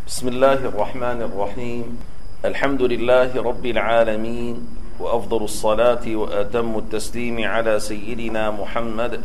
بسم الله الرحمن الرحيم. الحمد لله رب العالمين، وأفضل الصلاة وأتم التسليم على سيدنا محمد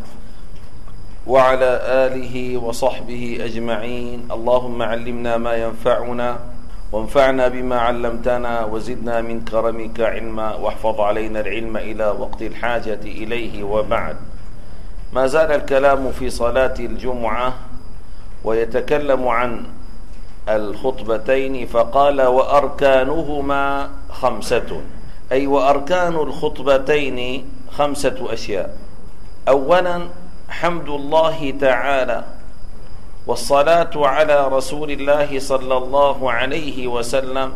وعلى آله وصحبه أجمعين. اللهم علمنا ما ينفعنا وانفعنا بما علمتنا وزدنا من كرمك علما، واحفظ علينا العلم إلى وقت الحاجة إليه. وبعد، ما زال الكلام في صلاة الجمعة ويتكلم عن الخطبتين، فقال وأركانهما 5، أي وأركان الخطبتين 5 أشياء. أولا حمد الله تعالى والصلاة على رسول الله صلى الله عليه وسلم،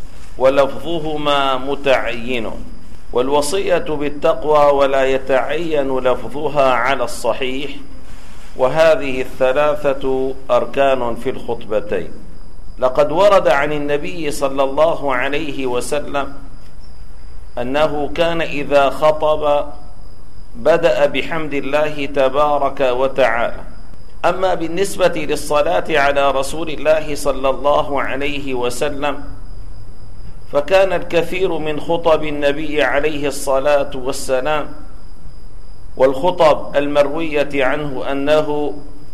ولفظهما متعين، والوصية بالتقوى ولا يتعين لفظها على الصحيح، وهذه 3 أركان في الخطبتين. لقد ورد عن النبي صلى الله عليه وسلم أنه كان إذا خطب بدأ بحمد الله تبارك وتعالى. أما بالنسبة للصلاة على رسول الله صلى الله عليه وسلم، فكان الكثير من خطب النبي عليه الصلاة والسلام والخطب المروية عنه أنه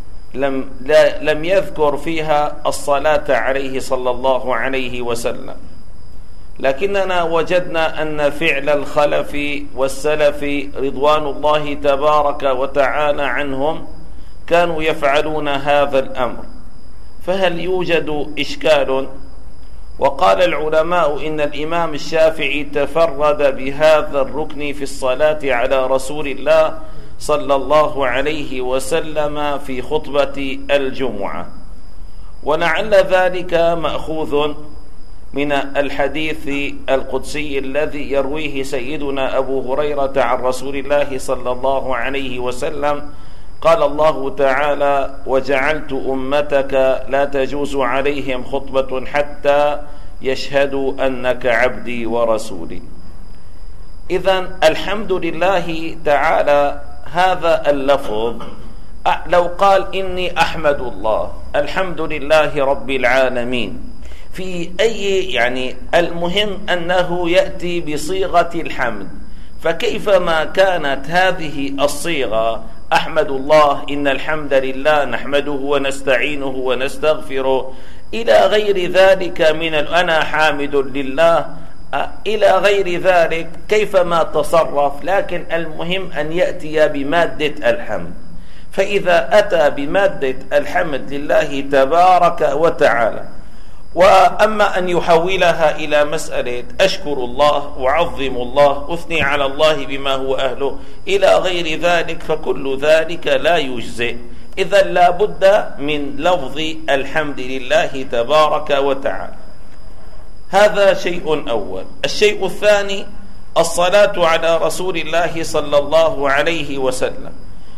لم يذكر فيها الصلاة عليه صلى الله عليه وسلم، لكننا وجدنا أن فعل الخلف والسلف رضوان الله تبارك وتعالى عنهم كانوا يفعلون هذا الأمر، فهل يوجد إشكال؟ وقال العلماء إن الإمام الشافعي تفرد بهذا الركن في الصلاة على رسول الله صلى الله عليه وسلم في خطبة الجمعة، ولعل ذلك مأخوذ من الحديث القدسي الذي يرويه سيدنا أبو هريرة عن رسول الله صلى الله عليه وسلم. قال الله تعالى: وجعلت أمتك لا تجوز عليهم خطبة حتى يشهدوا أنك عبدي ورسولي. إذن الحمد لله تعالى هذا اللفظ، لو قال إني أحمد الله، الحمد لله رب العالمين، في أي المهم أنه يأتي بصيغة الحمد، فكيفما كانت هذه الصيغة أحمد الله، إن الحمد لله نحمده ونستعينه ونستغفره، إلى غير ذلك من أنا حامد لله إلى غير ذلك، كيفما تصرف، لكن المهم أن يأتي بمادة الحمد. فإذا أتى بمادة الحمد لله تبارك وتعالى، وأما أن يحولها إلى مسألة أشكر الله، أعظم الله، أثني على الله بما هو أهله، إلى غير ذلك، فكل ذلك لا يجزئ. إذا لا بد من لفظ الحمد لله تبارك وتعالى. هذا شيء أول. الشيء الثاني الصلاة على رسول الله صلى الله عليه وسلم.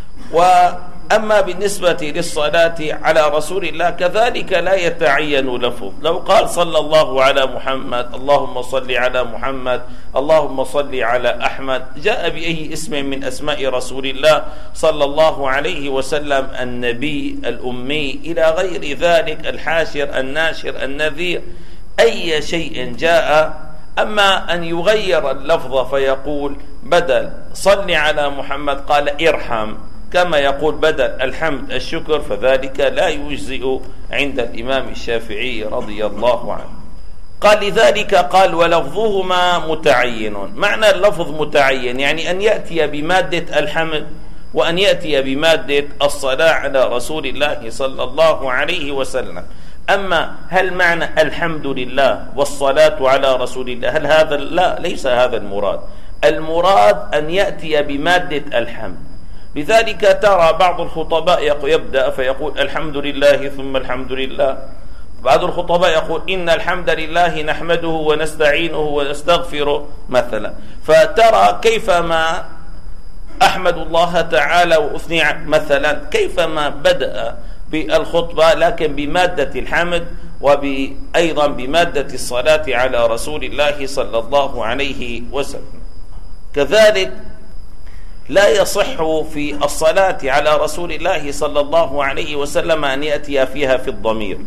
وأما بالنسبة للصلاة على رسول الله كذلك لا يتعين لفظ. لو قال صلى الله على محمد، اللهم صل على محمد، اللهم صل على أحمد، جاء بأي اسم من أسماء رسول الله صلى الله عليه وسلم، النبي، الأمي، إلى غير ذلك، الحاشر، الناشر، النذير، أي شيء جاء. أما أن يغير اللفظ فيقول بدل صل على محمد قال ارحم، كما يقول بدل الحمد الشكر، فذلك لا يجزئ عند الإمام الشافعي رضي الله عنه. قال لذلك قال ولفظهما متعين. معنى اللفظ متعين يعني أن يأتي بمادة الحمد وأن يأتي بمادة الصلاة على رسول الله صلى الله عليه وسلم. أما هل معنى الحمد لله والصلاة على رسول الله هل هذا؟ لا، ليس هذا المراد. المراد أن يأتي بمادة الحمد. لذلك ترى بعض الخطباء يبدأ فيقول الحمد لله ثم الحمد لله. بعض الخطباء يقول إن الحمد لله نحمده ونستعينه ونستغفره مثلا. فترى كيفما أحمد الله تعالى وأثني مثلا، كيفما بدأ بالخطبة لكن بمادة الحمد، وأيضا بمادة الصلاة على رسول الله صلى الله عليه وسلم. كذلك لا يصح في الصلاة على رسول الله صلى الله عليه وسلم أن يأتي فيها في الضمير،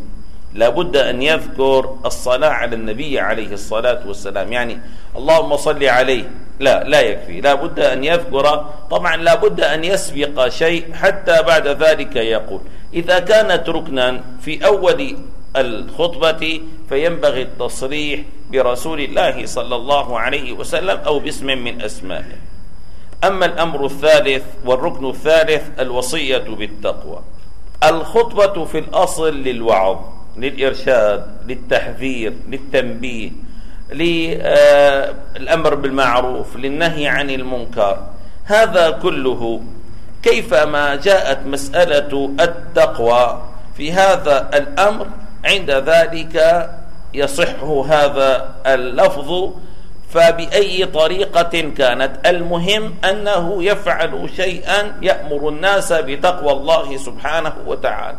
لابد أن يذكر الصلاة على النبي عليه الصلاة والسلام، يعني اللهم صل عليه لا يكفي، لابد أن يذكر، طبعا لابد أن يسبق شيء حتى بعد ذلك يقول. إذا كانت ركنا في أول الخطبة فينبغي التصريح برسول الله صلى الله عليه وسلم أو باسم من أسمائه. أما الأمر الثالث والركن الثالث الوصية بالتقوى. الخطبة في الأصل للوعظ، للإرشاد، للتحذير، للتنبيه، للأمر بالمعروف، للنهي عن المنكر. هذا كله كيفما جاءت مسألة التقوى في هذا الأمر عند ذلك يصح هذا اللفظ، فبأي طريقة كانت، المهم أنه يفعل شيئا يأمر الناس بتقوى الله سبحانه وتعالى.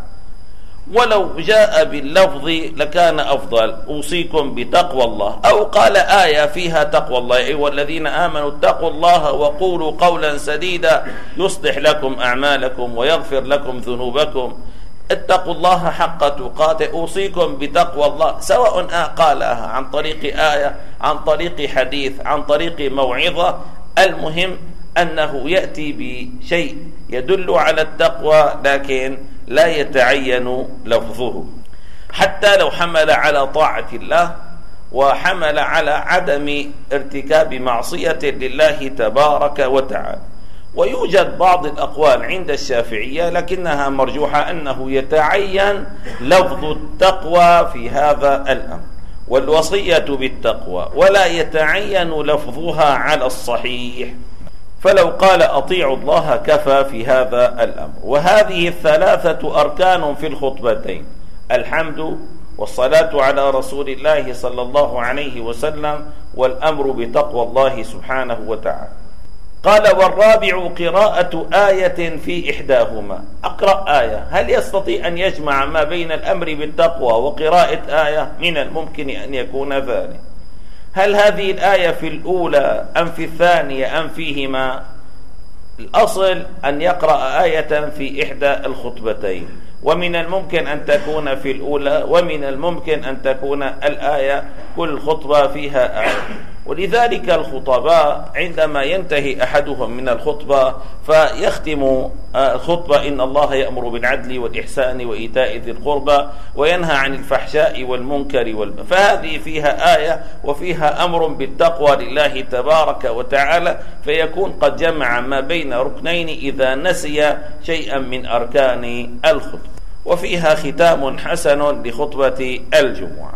ولو جاء باللفظ لكان أفضل، أوصيكم بتقوى الله، أو قال آية فيها تقوى الله، أيها الذين آمنوا اتقوا الله وقولوا قولا سديدا يصلح لكم أعمالكم ويغفر لكم ذنوبكم، اتقوا الله حق تقاته، أوصيكم بتقوى الله، سواء قالها عن طريق آية، عن طريق حديث، عن طريق موعظة، المهم أنه يأتي بشيء يدل على التقوى لكن لا يتعين لفظه، حتى لو حمل على طاعة الله وحمل على عدم ارتكاب معصية لله تبارك وتعالى. ويوجد بعض الأقوال عند الشافعية لكنها مرجوحة أنه يتعين لفظ التقوى في هذا الأمر والوصية بالتقوى، ولا يتعين لفظها على الصحيح، فلو قال أطيعوا الله كفى في هذا الأمر. وهذه الثلاثة أركان في الخطبتين: الحمد والصلاة على رسول الله صلى الله عليه وسلم والأمر بتقوى الله سبحانه وتعالى. قال: والرابع قراءة آية في إحداهما. أقرأ آية، هل يستطيع أن يجمع ما بين الأمر بالتقوى وقراءة آية؟ من الممكن أن يكون ذلك. هل هذه الآية في الأولى أم في الثانية أم فيهما؟ الأصل أن يقرأ آية في إحدى الخطبتين، ومن الممكن أن تكون في الأولى، ومن الممكن أن تكون الآية كل خطبة فيها آية. ولذلك الخطباء عندما ينتهي أحدهم من الخطبة فيختم الخطبة: إن الله يأمر بالعدل والإحسان وإيتاء ذي القربى وينهى عن الفحشاء والمنكر فهذه فيها آية وفيها أمر بالتقوى لله تبارك وتعالى، فيكون قد جمع ما بين ركنين إذا نسي شيئا من أركان الخطبة. وفيها ختام حسن لخطبة الجمعة.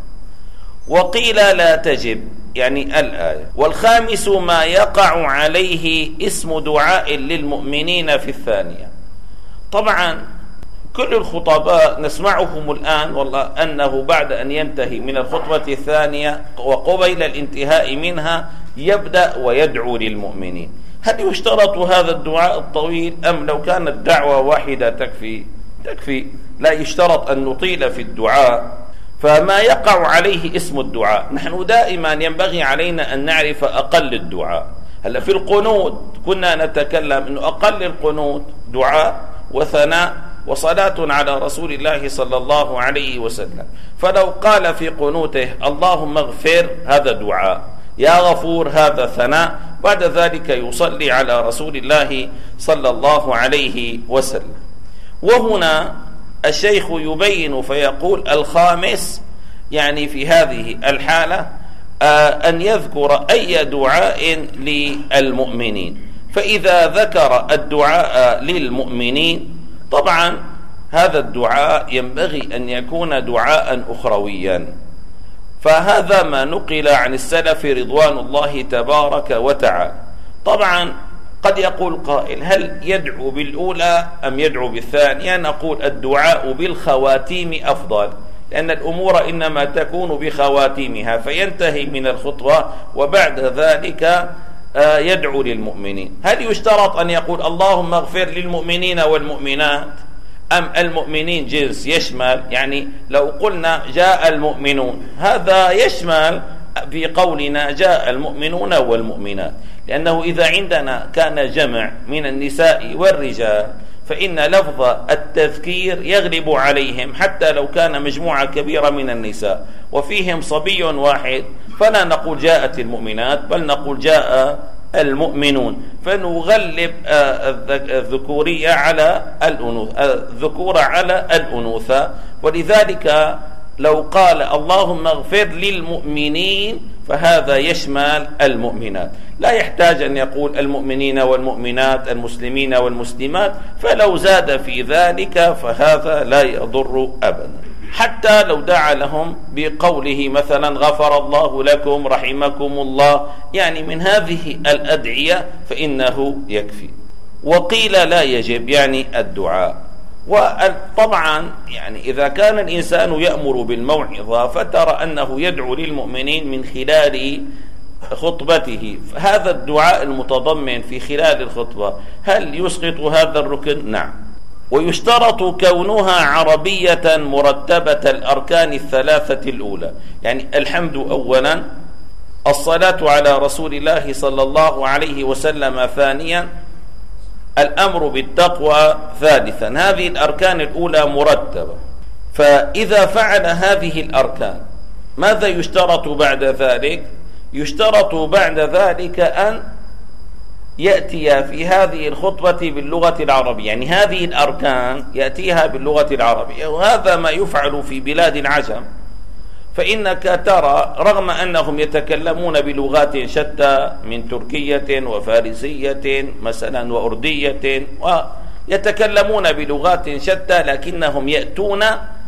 وقيل لا تجب، يعني الآية. والخامس ما يقع عليه اسم دعاء للمؤمنين في الثانية. طبعا كل الخطباء نسمعهم الآن والله أنه بعد أن ينتهي من الخطبة الثانية وقبيل الانتهاء منها يبدأ ويدعو للمؤمنين. هل يشترط هذا الدعاء الطويل أم لو كانت دعوة واحدة تكفي؟ لا يشترط أن نطيل في الدعاء. فما يقع عليه اسم الدعاء، نحن دائما ينبغي علينا أن نعرف أقل الدعاء. هلا في القنوت كنا نتكلم أنه أقل القنوت دعاء وثناء وصلاة على رسول الله صلى الله عليه وسلم. فلو قال في قنوته اللهم اغفر، هذا دعاء، يا غفور هذا ثناء، بعد ذلك يصلي على رسول الله صلى الله عليه وسلم. وهنا الشيخ يبين فيقول: الخامس، يعني في هذه الحالة أن يذكر أي دعاء للمؤمنين. فإذا ذكر الدعاء للمؤمنين طبعا هذا الدعاء ينبغي أن يكون دعاء أخرويا، فهذا ما نقل عن السلف رضوان الله تبارك وتعالى. طبعا قد يقول قائل: هل يدعو بالأولى أم يدعو بالثانية؟ نقول: الدعاء بالخواتيم أفضل، لأن الأمور إنما تكون بخواتيمها، فينتهي من الخطبة وبعد ذلك يدعو للمؤمنين. هل يشترط أن يقول اللهم اغفر للمؤمنين والمؤمنات، أم المؤمنين جنس يشمل؟ يعني لو قلنا جاء المؤمنون هذا يشمل في قولنا جاء المؤمنون والمؤمنات، لأنه إذا عندنا كان جمع من النساء والرجال فإن لفظ التذكير يغلب عليهم حتى لو كان مجموعة كبيرة من النساء وفيهم صبي واحد، فلا نقول جاءت المؤمنات بل نقول جاء المؤمنون، فنغلب الذكورية على الذكورة على الأنوثة. ولذلك لو قال اللهم اغفر للمؤمنين فهذا يشمل المؤمنات، لا يحتاج أن يقول المؤمنين والمؤمنات المسلمين والمسلمات، فلو زاد في ذلك فهذا لا يضر أبدا. حتى لو دعا لهم بقوله مثلا غفر الله لكم رحمكم الله، يعني من هذه الأدعية فإنه يكفي. وقيل لا يجب يعني الدعاء. وطبعا يعني إذا كان الإنسان يأمر بالموعظة فترى أنه يدعو للمؤمنين من خلال خطبته، فهذا الدعاء المتضمن في خلال الخطبة هل يسقط هذا الركن؟ نعم. ويشترط كونها عربية مرتبة الأركان الثلاثة الأولى، يعني الحمد أولا، الصلاة على رسول الله صلى الله عليه وسلم ثانيا، الأمر بالتقوى ثالثا. هذه الأركان الأولى مرتبة، فإذا فعل هذه الأركان ماذا يشترط بعد ذلك؟ يشترط بعد ذلك أن يأتي في هذه الخطبة باللغة العربية، يعني هذه الأركان يأتيها باللغة العربية، وهذا ما يفعل في بلاد العجم. فإنك ترى رغم أنهم يتكلمون بلغات شتى من تركية وفارسية مثلا وأردية، ويتكلمون بلغات شتى، لكنهم يأتون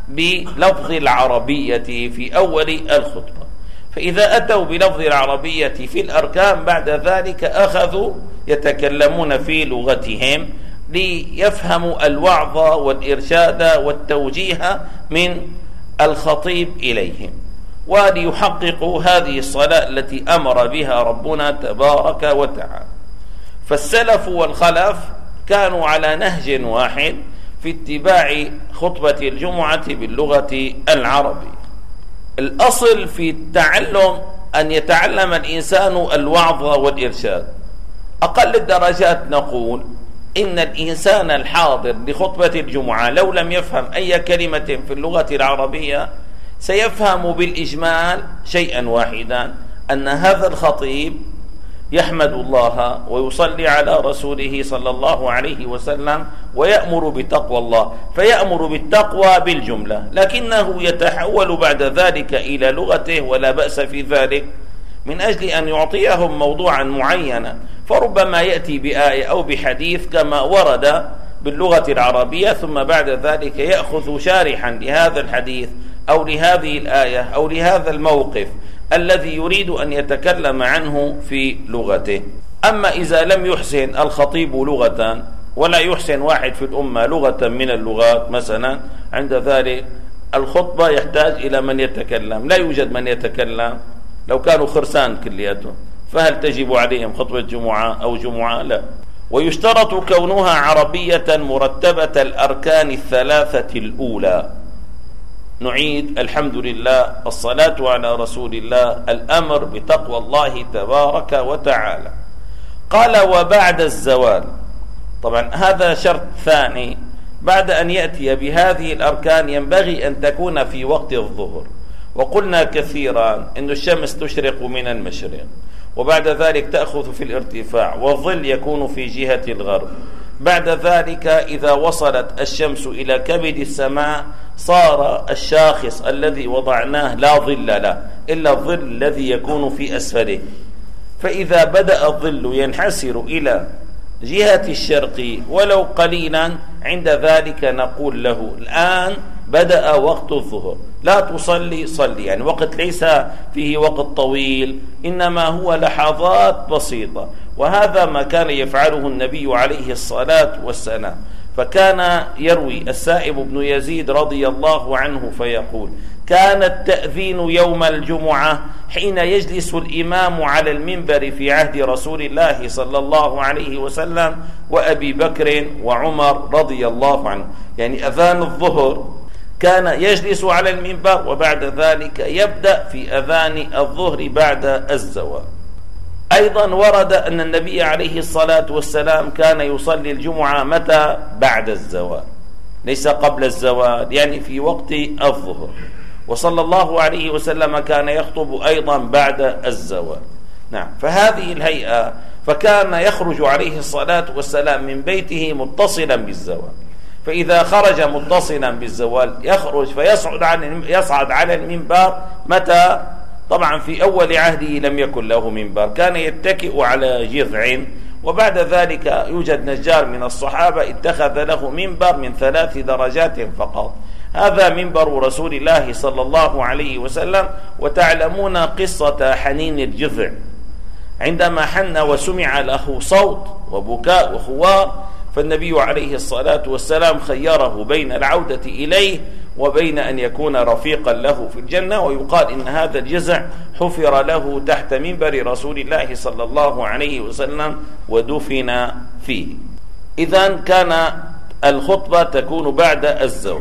بلفظ العربية في أول الخطبة. فإذا أتوا بلفظ العربية في الأركان بعد ذلك أخذوا يتكلمون في لغتهم ليفهموا الوعظ والإرشاد والتوجيه من الخطيب إليهم، وليحققوا هذه الصلاة التي أمر بها ربنا تبارك وتعالى. فالسلف والخلف كانوا على نهج واحد في اتباع خطبة الجمعة باللغة العربية. الأصل في التعلم أن يتعلم الإنسان الوعظ والإرشاد. أقل الدرجات نقول إن الإنسان الحاضر لخطبة الجمعة لو لم يفهم أي كلمة في اللغة العربية سيفهم بالإجمال شيئا واحدا، أن هذا الخطيب يحمد الله ويصلي على رسوله صلى الله عليه وسلم ويأمر بتقوى الله، فيأمر بالتقوى بالجملة، لكنه يتحول بعد ذلك إلى لغته ولا بأس في ذلك، من أجل أن يعطيهم موضوعا معينا، فربما يأتي بآية أو بحديث كما ورد باللغة العربية، ثم بعد ذلك يأخذ شارحا لهذا الحديث أو لهذه الآية أو لهذا الموقف الذي يريد أن يتكلم عنه في لغته. أما إذا لم يحسن الخطيب لغة ولا يحسن واحد في الأمة لغة من اللغات مثلا، عند ذلك الخطبة يحتاج إلى من يتكلم، لا يوجد من يتكلم، لو كانوا خرسان كلياتهم، فهل تجب عليهم خطبة جمعة أو جمعة؟ لا. ويشترط كونها عربية مرتبة الأركان الثلاثة الأولى. نعيد: الحمد لله، الصلاة على رسول الله، الأمر بتقوى الله تبارك وتعالى. قال: وبعد الزوال. طبعا هذا شرط ثاني، بعد أن يأتي بهذه الأركان ينبغي أن تكون في وقت الظهر، وقلنا كثيرا أن الشمس تشرق من المشرق وبعد ذلك تأخذ في الارتفاع، والظل يكون في جهة الغرب. بعد ذلك إذا وصلت الشمس إلى كبد السماء صار الشاخص الذي وضعناه لا ظل له إلا الظل الذي يكون في أسفله، فإذا بدأ الظل ينحسر إلى جهة الشرق ولو قليلا، عند ذلك نقول له: الآن بدأ وقت الظهر، لا تصلي، صلي، يعني وقت ليس فيه وقت طويل، إنما هو لحظات بسيطة. وهذا ما كان يفعله النبي عليه الصلاة والسلام، فكان يروي السائب بن يزيد رضي الله عنه فيقول: كان التأذين يوم الجمعة حين يجلس الإمام على المنبر في عهد رسول الله صلى الله عليه وسلم وأبي بكر وعمر رضي الله عنه، يعني أذان الظهر كان يجلس على المنبر وبعد ذلك يبدأ في أذان الظهر بعد الزوال. أيضا ورد أن النبي عليه الصلاة والسلام كان يصلي الجمعة متى؟ بعد الزوال، ليس قبل الزوال، يعني في وقت الظهر. وصلى الله عليه وسلم كان يخطب أيضا بعد الزوال. نعم، فهذه الهيئة، فكان يخرج عليه الصلاة والسلام من بيته متصلا بالزوال، فإذا خرج متصلا بالزوال يخرج يصعد على المنبر متى؟ طبعا في أول عهده لم يكن له منبر، كان يتكئ على جذع، وبعد ذلك يوجد نجار من الصحابة اتخذ له منبر من 3 درجات فقط. هذا منبر رسول الله صلى الله عليه وسلم. وتعلمون قصة حنين الجذع، عندما حن وسمع له صوت وبكاء وخوار، فالنبي عليه الصلاة والسلام خيره بين العودة إليه وبين أن يكون رفيقا له في الجنة. ويقال إن هذا الجذع حفر له تحت منبر رسول الله صلى الله عليه وسلم ودفن فيه. إذن كان الخطبة تكون بعد الزوال،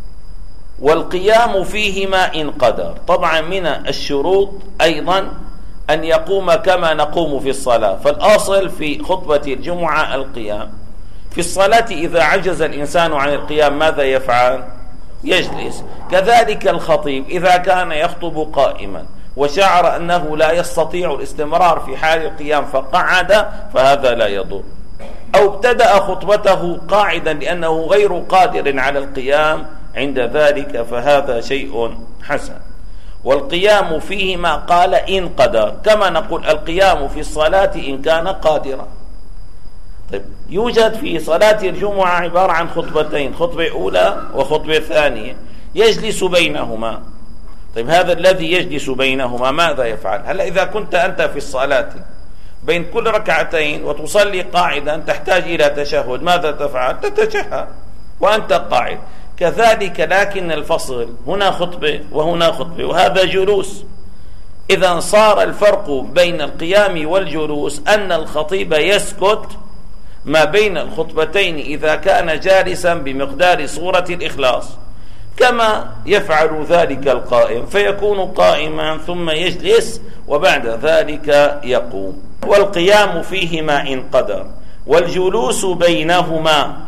والقيام فيهما إن قدر. طبعا من الشروط أيضا أن يقوم كما نقوم في الصلاة، فالأصل في خطبة الجمعة القيام. في الصلاة إذا عجز الإنسان عن القيام ماذا يفعل؟ يجلس. كذلك الخطيب إذا كان يخطب قائما وشعر أنه لا يستطيع الاستمرار في حال القيام فقعد، فهذا لا يضر. أو ابتدأ خطبته قاعدا لأنه غير قادر على القيام، عند ذلك فهذا شيء حسن. والقيام فيهما قال إن قدر، كما نقول القيام في الصلاة إن كان قادرا. طيب، يوجد في صلاة الجمعة عبارة عن خطبتين، خطبة أولى وخطبة ثانية، يجلس بينهما. طيب، هذا الذي يجلس بينهما ماذا يفعل؟ هلا إذا كنت أنت في الصلاة بين كل ركعتين وتصلي قاعدا تحتاج إلى تشهد، ماذا تفعل؟ تتشهد وأنت قاعد. كذلك لكن الفصل، هنا خطبة وهنا خطبة، وهذا جلوس. إذا صار الفرق بين القيام والجلوس أن الخطيب يسكت ما بين الخطبتين إذا كان جالسا بمقدار صورة الإخلاص، كما يفعل ذلك القائم، فيكون قائما ثم يجلس وبعد ذلك يقوم. والقيام فيهما إن قدر، والجلوس بينهما،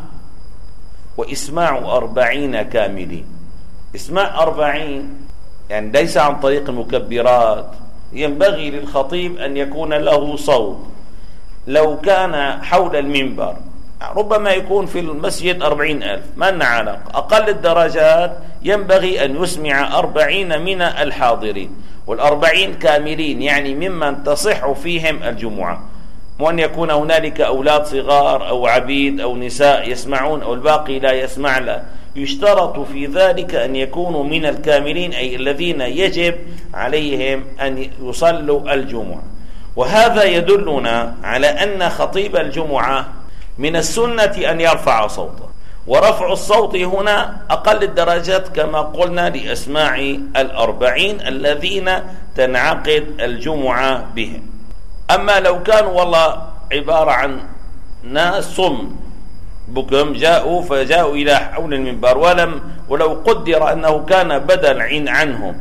وإسماع 40 كاملين. إسماع 40 يعني ليس عن طريق المكبرات، ينبغي للخطيب أن يكون له صوت. لو كان حول المنبر ربما يكون في المسجد 40,000، ما لنا علاقة. أقل الدرجات ينبغي أن يسمع 40 من الحاضرين، وال40 كاملين يعني ممن تصح فيهم الجمعة، وأن يكون هنالك أولاد صغار أو عبيد أو نساء يسمعون أو الباقي لا يسمع. لا، يشترط في ذلك أن يكونوا من الكاملين، أي الذين يجب عليهم أن يصلوا الجمعة. وهذا يدلنا على أن خطيب الجمعة من السنة أن يرفع صوته، ورفع الصوت هنا أقل الدرجات كما قلنا لأسماع 40 الذين تنعقد الجمعة بهم. أما لو كانوا والله عبارة عن ناس صم بكم فجاءوا إلى حول المنبر ولو قدر أنه كان بدل عنهم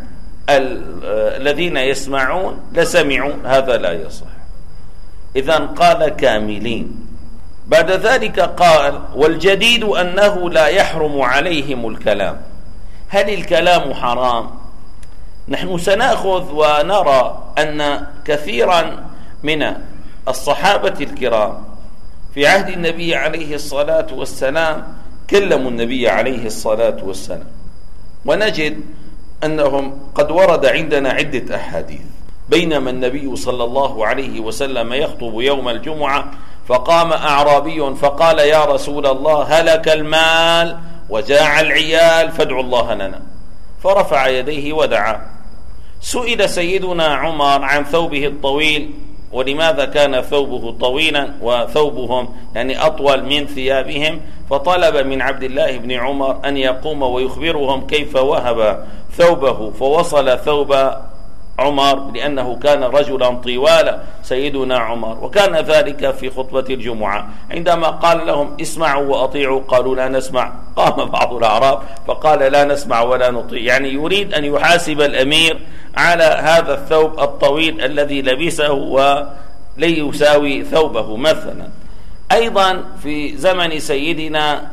الذين يسمعون لسمعوا، هذا لا يصح. إذن قال كاملين. بعد ذلك قال والجديد أنه لا يحرم عليهم الكلام. هل الكلام حرام؟ نحن سنأخذ ونرى أن كثيرا من الصحابة الكرام في عهد النبي عليه الصلاة والسلام كلموا النبي عليه الصلاة والسلام، ونجد أنهم قد ورد عندنا عدة أحاديث. بينما النبي صلى الله عليه وسلم يخطب يوم الجمعة فقام أعرابي فقال يا رسول الله هلك المال وجاع العيال فادعوا الله لنا، فرفع يديه ودعا. سئل سيدنا عمر عن ثوبه الطويل، ولماذا كان ثوبه طويلا وثوبهم يعني أطول من ثيابهم، فطلب من عبد الله بن عمر أن يقوم ويخبرهم كيف وهب ثوبه، فوصل ثوب عمر لأنه كان رجلا طوالا سيدنا عمر، وكان ذلك في خطبة الجمعة. عندما قال لهم اسمعوا وأطيعوا قالوا لا نسمع، قام بعض الأعراب فقال لا نسمع ولا نطيع، يعني يريد أن يحاسب الأمير على هذا الثوب الطويل الذي لبسه يساوي ثوبه مثلا. أيضا في زمن سيدنا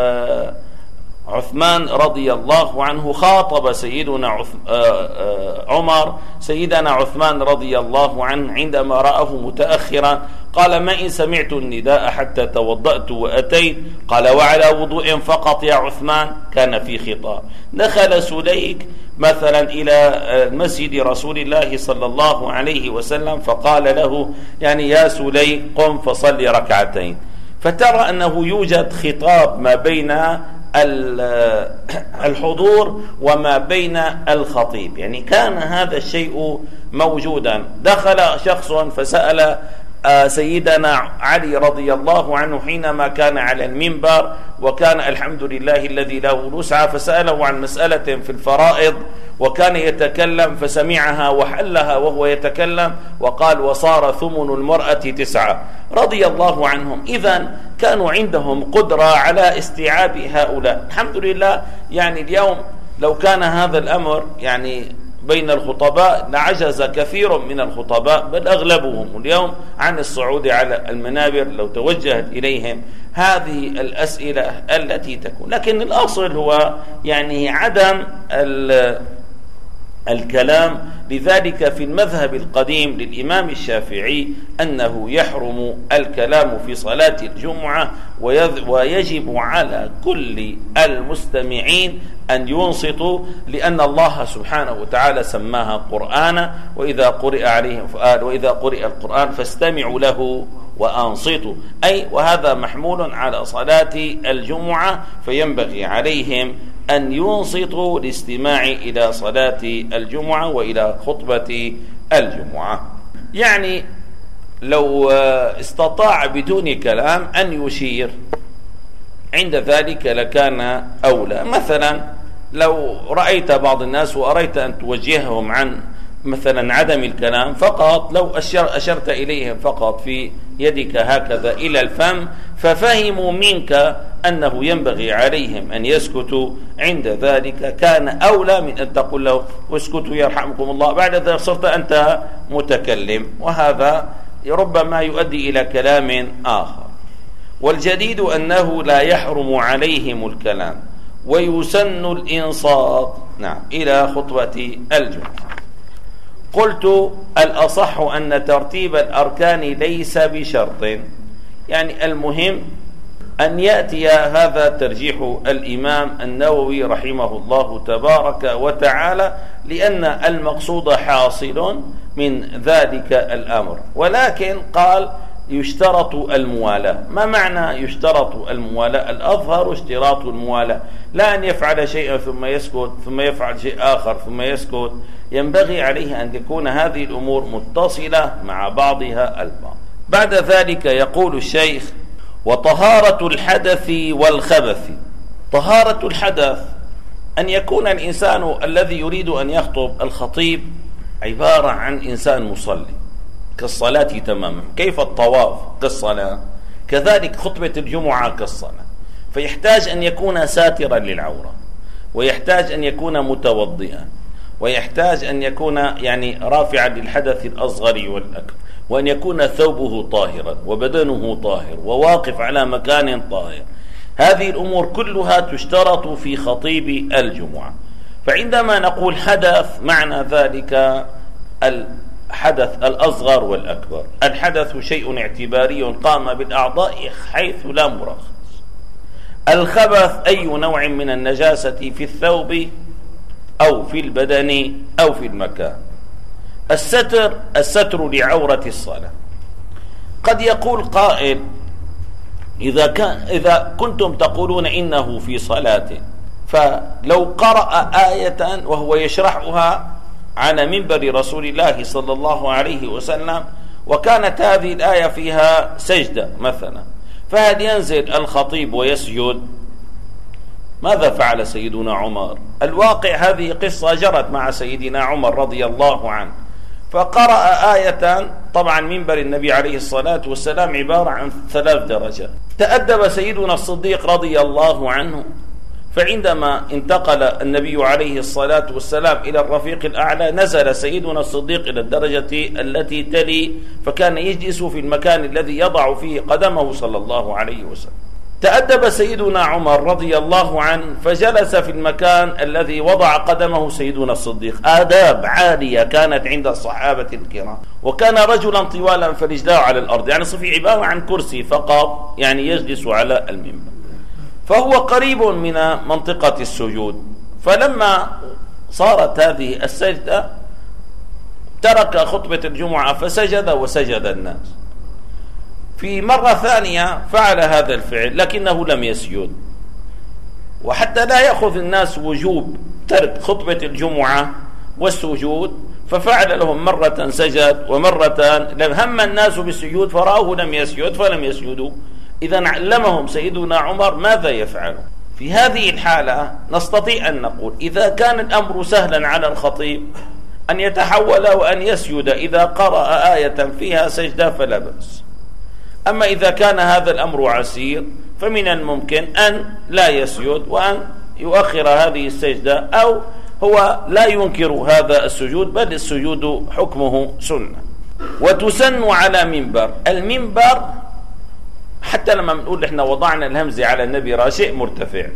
عثمان رضي الله عنه خاطب سيدنا عمر سيدنا عثمان رضي الله عنه عندما رآه متأخرا، قال: ما إن سمعت النداء حتى توضأت وأتيت؟ قال: وعلى وضوء فقط يا عثمان؟ كان في خطاب. دخل سليك مثلا إلى مسجد رسول الله صلى الله عليه وسلم فقال له يعني: يا سليك قم فصلي ركعتين. فترى أنه يوجد خطاب ما بين الحضور وما بين الخطيب، يعني كان هذا الشيء موجودا. دخل شخص فسأل سيدنا علي رضي الله عنه حينما كان على المنبر، وكان الحمد لله الذي له الوسعى، فسأله عن مسألة في الفرائض وكان يتكلم فسمعها وحلها وهو يتكلم وقال: وصار ثمن المرأة 9 رضي الله عنهم. إذن كانوا عندهم قدرة على استيعاب هؤلاء. الحمد لله يعني اليوم لو كان هذا الأمر يعني بين الخطباء لعجز كثير من الخطباء بل أغلبهم اليوم عن الصعود على المنابر لو توجهت إليهم هذه الأسئلة التي تكون. لكن الأصل هو يعني عدم الكلام. لذلك في المذهب القديم للإمام الشافعي أنه يحرم الكلام في صلاة الجمعة، ويجب على كل المستمعين أن ينصتوا، لأن الله سبحانه وتعالى سماها قرآنا: وإذا قرئ القرآن فاستمعوا له وأنصتوا. أي وهذا محمول على صلاة الجمعة، فينبغي عليهم أن ينصتوا لاستماع إلى صلاة الجمعة وإلى خطبة الجمعة. يعني لو استطاع بدون كلام أن يشير عند ذلك لكان أولى. مثلا لو رأيت بعض الناس وأريت أن توجههم عن مثلا عدم الكلام فقط، لو أشرت إليهم فقط في يدك هكذا إلى الفم ففهموا منك أنه ينبغي عليهم أن يسكتوا، عند ذلك كان أولى من أن تقول له: اسكتوا يرحمكم الله، بعد ذلك صرت أنت متكلم، وهذا ربما يؤدي إلى كلام آخر. والجديد أنه لا يحرم عليهم الكلام ويسن الإنصات إلى خطبة الجمعة. قلت: الأصح أن ترتيب الأركان ليس بشرط، يعني المهم أن يأتي هذا ترجيح الإمام النووي رحمه الله تبارك وتعالى، لأن المقصود حاصل من ذلك الأمر. ولكن قال: يشترط الموالاة. ما معنى يشترط الموالاة؟ الأظهر اشتراط الموالاة، لا أن يفعل شيئا ثم يسكت ثم يفعل شيء آخر ثم يسكت. ينبغي عليه أن تكون هذه الأمور متصلة مع بعضها البعض. بعد ذلك يقول الشيخ: وطهارة الحدث والخبث. طهارة الحدث أن يكون الإنسان الذي يريد أن يخطب الخطيب عبارة عن إنسان مصلي كالصلاة تماما. كيف الطواف كالصلاة، كذلك خطبة الجمعة كالصلاة. فيحتاج أن يكون ساترا للعورة، ويحتاج أن يكون متوضئا، ويحتاج أن يكون يعني رافعا للحدث الأصغر والأكبر، وأن يكون ثوبه طاهرا وبدنه طاهر وواقف على مكان طاهر. هذه الأمور كلها تشترط في خطيب الجمعة. فعندما نقول حدث معنى ذلك الحدث الأصغر والأكبر. الحدث شيء اعتباري قام بالأعضاء حيث لا مرخص. الخبث أي نوع من النجاسة في الثوب أو في البدن أو في المكان. الستر لعورة الصلاة. قد يقول قائل: إذا كنتم تقولون إنه في صلاة، فلو قرأ آية وهو يشرحها على منبر رسول الله صلى الله عليه وسلم وكانت هذه الآية فيها سجدة مثلا، فهل ينزل الخطيب ويسجد؟ ماذا فعل سيدنا عمر؟ الواقع هذه قصة جرت مع سيدنا عمر رضي الله عنه، فقرأ آية. طبعا منبر النبي عليه الصلاة والسلام عبارة عن 3 درجات. تأدب سيدنا الصديق رضي الله عنه فعندما انتقل النبي عليه الصلاة والسلام إلى الرفيق الأعلى نزل سيدنا الصديق إلى الدرجة التي تلي، فكان يجلس في المكان الذي يضع فيه قدمه صلى الله عليه وسلم. تأدب سيدنا عمر رضي الله عنه فجلس في المكان الذي وضع قدمه سيدنا الصديق. آداب عالية كانت عند الصحابة الكرام، وكان رجلا طوالا فرجلاه على الأرض، يعني صفي عبارة عن كرسي فقط، يعني يجلس على المنبر، فهو قريب من منطقة السجود. فلما صارت هذه السجدة ترك خطبة الجمعة فسجد وسجد الناس. في مرة ثانية فعل هذا الفعل لكنه لم يسجد، وحتى لا يأخذ الناس وجوب ترك خطبة الجمعة والسجود ففعل لهم مرة سجد ومرة هم الناس بالسجود فرأوه لم يسجد فلم يسجدوا. إذا علمهم سيدنا عمر ماذا يفعل. في هذه الحالة نستطيع أن نقول إذا كان الأمر سهلا على الخطيب أن يتحول وأن يسجد إذا قرأ آية فيها سجدة فلا بأس. أما إذا كان هذا الأمر عسير فمن الممكن أن لا يسجد وأن يؤخر هذه السجدة، أو هو لا ينكر هذا السجود بل السجود حكمه سنة. وتسن على منبر. المنبر حتى لما بنقول احنا وضعنا الهمزة على النبرة شيء مرتفع،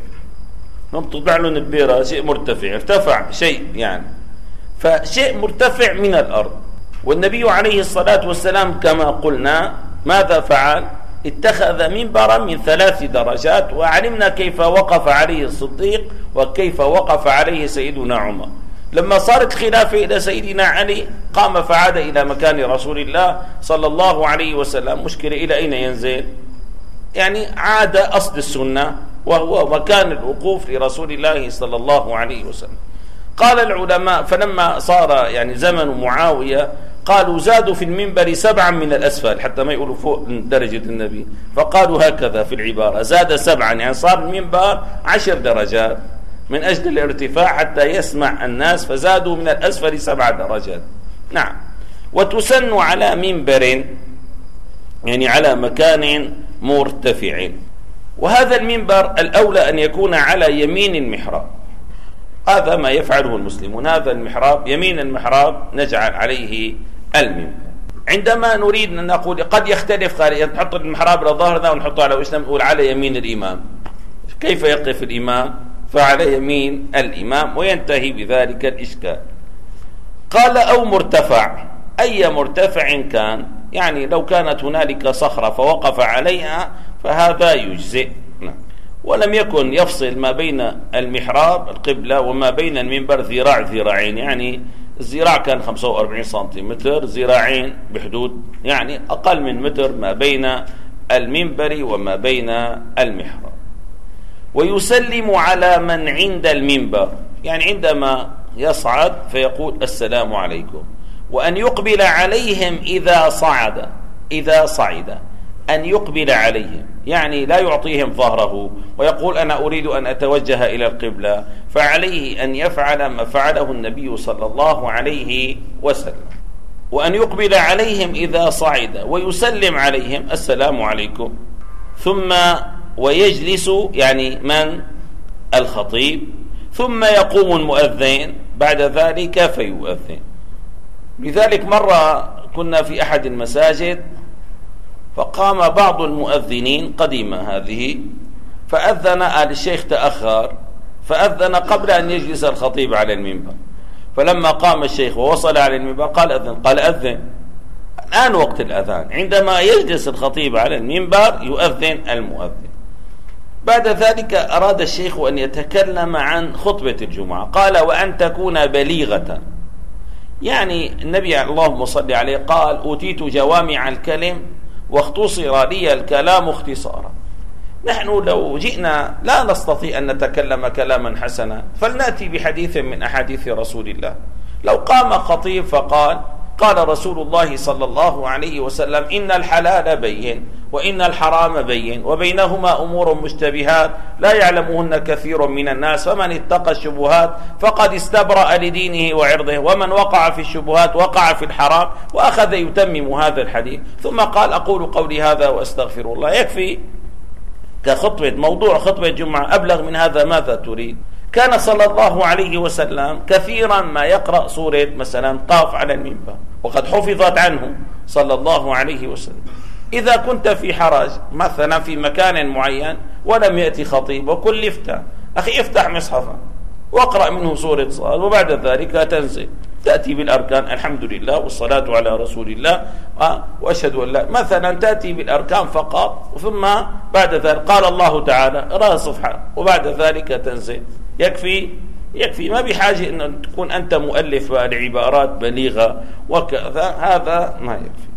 نطلع له نبرة شيء مرتفع، ارتفع شيء يعني، فشيء مرتفع من الأرض. والنبي عليه الصلاة والسلام كما قلنا ماذا فعل؟ اتخذ منبرا من 3 درجات، وعلمنا كيف وقف عليه الصديق وكيف وقف عليه سيدنا عمر. لما صارت خلافة إلى سيدنا علي قام فعاد إلى مكان رسول الله صلى الله عليه وسلم. مشكلة إلى أين ينزل؟ يعني عاد أصل السنة وهو مكان الوقوف لرسول الله صلى الله عليه وسلم. قال العلماء فلما صار يعني زمن معاوية قالوا زادوا في المنبر 7 من الأسفل حتى ما يقولوا فوق درجة النبي، فقالوا هكذا في العبارة زاد 7، يعني صار المنبر 10 درجات من أجل الارتفاع حتى يسمع الناس، فزادوا من الأسفل 7 درجات. نعم. وتسن على منبر يعني على مكان مرتفع. وهذا المنبر الأولى أن يكون على يمين المحراب، هذا ما يفعله المسلمون. هذا المحراب يمين المحراب نجعل عليه المنبر. عندما نريد أن نقول قد يختلف نحط المحراب على ظهرنا ونحطه على وجهنا نقول على يمين الإمام، كيف يقف الإمام؟ فعلى يمين الإمام وينتهي بذلك الإشكال. قال أو مرتفع، أي مرتفع كان، يعني لو كانت هنالك صخرة فوقف عليها فهذا يجزئ. ولم يكن يفصل ما بين المحراب القبلة وما بين المنبر ذراعين، يعني الذراع كان 45 سنتيمتر، ذراعين بحدود يعني أقل من متر ما بين المنبر وما بين المحراب. ويسلم على من عند المنبر، يعني عندما يصعد فيقول السلام عليكم. وأن يقبل عليهم إذا صعد أن يقبل عليهم، يعني لا يعطيهم ظهره ويقول أنا أريد أن أتوجه إلى القبلة، فعليه أن يفعل ما فعله النبي صلى الله عليه وسلم. وأن يقبل عليهم إذا صعد ويسلم عليهم السلام عليكم، ثم ويجلس يعني من الخطيب، ثم يقوم المؤذن بعد ذلك فيؤذن. لذلك مرة كنا في أحد المساجد فقام بعض المؤذنين قديمة هذه فأذن، الشيخ تأخر فأذن قبل أن يجلس الخطيب على المنبر، فلما قام الشيخ ووصل على المنبر قال أذن، قال أذن. الآن وقت الأذان، عندما يجلس الخطيب على المنبر يؤذن المؤذن. بعد ذلك أراد الشيخ أن يتكلم عن خطبة الجمعة، قال وأن تكون بليغة، يعني النبي اللهم صل عليه قال أوتيت جوامع الكلم واختصر لي الكلام اختصارا. نحن لو جئنا لا نستطيع أن نتكلم كلاما حسنا فلنأتي بحديث من أحاديث رسول الله. لو قام خطيب فقال قال رسول الله صلى الله عليه وسلم إن الحلال بين وإن الحرام بين وبينهما أمور مشتبهات لا يعلمهن كثير من الناس، فمن اتقى الشبهات فقد استبرأ لدينه وعرضه، ومن وقع في الشبهات وقع في الحرام، وأخذ يتمم هذا الحديث. ثم قال أقول قولي هذا وأستغفر الله. يكفي كخطبة موضوع خطبة جمعة أبلغ من هذا ماذا تريد؟ كان صلى الله عليه وسلم كثيرا ما يقرأ سورة مثلا قاف على المنبر، وقد حفظت عنه صلى الله عليه وسلم. إذا كنت في حرج مثلا في مكان معين ولم يأتي خطيب وكلفت، أخي افتح مصحفا واقرأ منه سورة صاد، وبعد ذلك تنزل تأتي بالأركان الحمد لله والصلاة على رسول الله وأشهد أن لا، مثلا تأتي بالأركان فقط، ثم بعد ذلك قال الله تعالى رأى صفحة، وبعد ذلك تنزل. يكفي ما بحاجة أن تكون أنت مؤلف العبارات بليغة وكذا، هذا ما يكفي.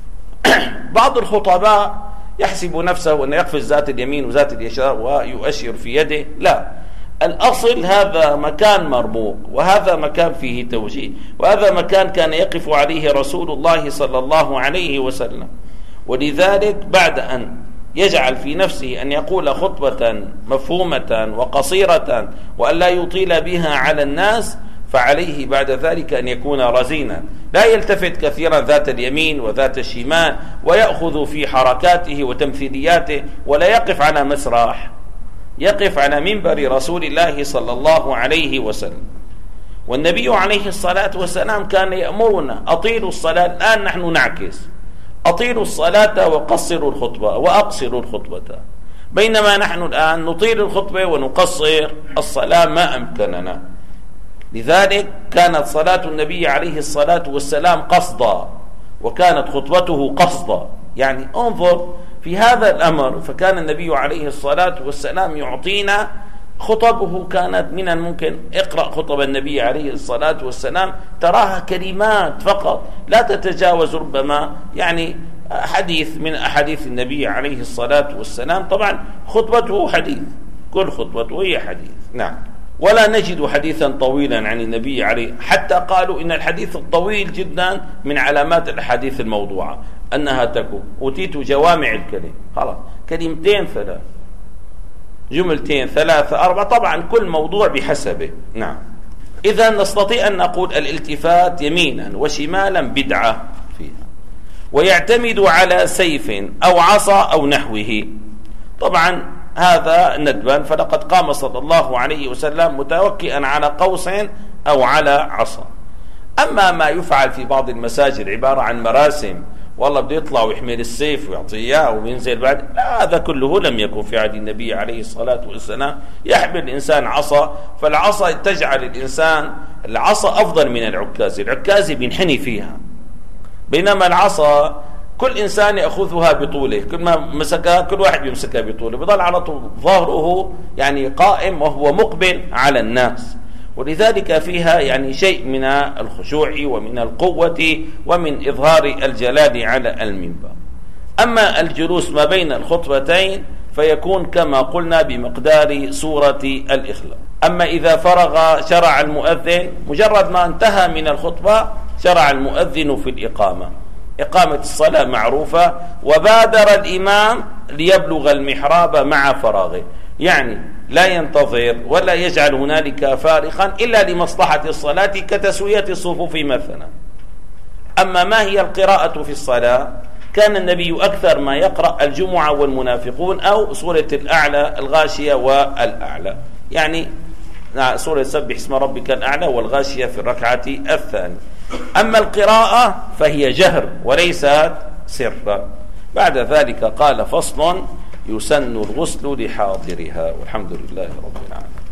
بعض الخطباء يحسب نفسه أنه يقفز ذات اليمين وذات اليسار ويؤشر في يده، لا، الأصل هذا مكان مرموق، وهذا مكان فيه توجيه، وهذا مكان كان يقف عليه رسول الله صلى الله عليه وسلم. ولذلك بعد أن يجعل في نفسه أن يقول خطبة مفهومة وقصيرة وأن لا يطيل بها على الناس، فعليه بعد ذلك أن يكون رزينا، لا يلتفت كثيرا ذات اليمين وذات الشمال ويأخذ في حركاته وتمثيلياته، ولا يقف على مسرح، يقف على منبر رسول الله صلى الله عليه وسلم. والنبي عليه الصلاة والسلام كان يأمرنا أطيلوا الصلاة، الآن نحن نعكس، أطيلوا الصلاة وقصروا الخطبة وأقصروا الخطبة، بينما نحن الآن نطيل الخطبة ونقصر الصلاة ما أمكننا. لذلك كانت صلاة النبي عليه الصلاة والسلام قصدا، وكانت خطبته قصدا. يعني انظر في هذا الأمر، فكان النبي عليه الصلاة والسلام يعطينا خطبه، كانت من الممكن اقرأ خطب النبي عليه الصلاة والسلام تراها كلمات فقط، لا تتجاوز ربما يعني حديث من أحاديث النبي عليه الصلاة والسلام. طبعا خطبته حديث، كل خطبته هي حديث، نعم. ولا نجد حديثا طويلا عن النبي عليه، حتى قالوا إن الحديث الطويل جدا من علامات الحديث الموضوعة أنها تكون أوتيت جوامع الكلم، خلاص كلمتين ثلاث، جملتين ثلاثة أربعة، طبعا كل موضوع بحسبه، نعم. إذا نستطيع أن نقول الالتفات يمينا وشمالا بدعة فيها، ويعتمد على سيف أو عصا أو نحوه. طبعا هذا ندبا، فلقد قام صلى الله عليه وسلم متوكئا على قوس أو على عصا. أما ما يفعل في بعض المساجد عبارة عن مراسم، والله بده يطلع ويحمل السيف ويعطيه اياه وينزل بعد، لا، هذا كله لم يكن في عهد النبي عليه الصلاة والسلام. يحمل الإنسان عصا، فالعصا تجعل الإنسان، العصا أفضل من العكاز، العكاز بينحني فيها، بينما العصا كل إنسان يأخذها بطوله، كل ما مسكها كل واحد يمسكها بطوله، بضل على طول ظهره يعني قائم وهو مقبل على الناس. ولذلك فيها يعني شيء من الخشوع ومن القوة ومن إظهار الجلال على المنبر. أما الجلوس ما بين الخطبتين فيكون كما قلنا بمقدار سورة الإخلاص. أما إذا فرغ شرع المؤذن، مجرد ما انتهى من الخطبة شرع المؤذن في الإقامة، إقامة الصلاة معروفة، وبادر الإمام ليبلغ المحراب مع فراغه، يعني لا ينتظر ولا يجعل هنالك فارقا إلا لمصلحة الصلاة كتسوية الصفوف مثلا. أما ما هي القراءة في الصلاة؟ كان النبي أكثر ما يقرأ الجمعة والمنافقون أو سورة الأعلى الغاشية والأعلى، يعني سورة سبح اسم ربك الأعلى والغاشية في الركعة الثانية. أما القراءة فهي جهر وليست سرا. بعد ذلك قال فصل يسن الغسل لحاضرها، والحمد لله رب العالمين.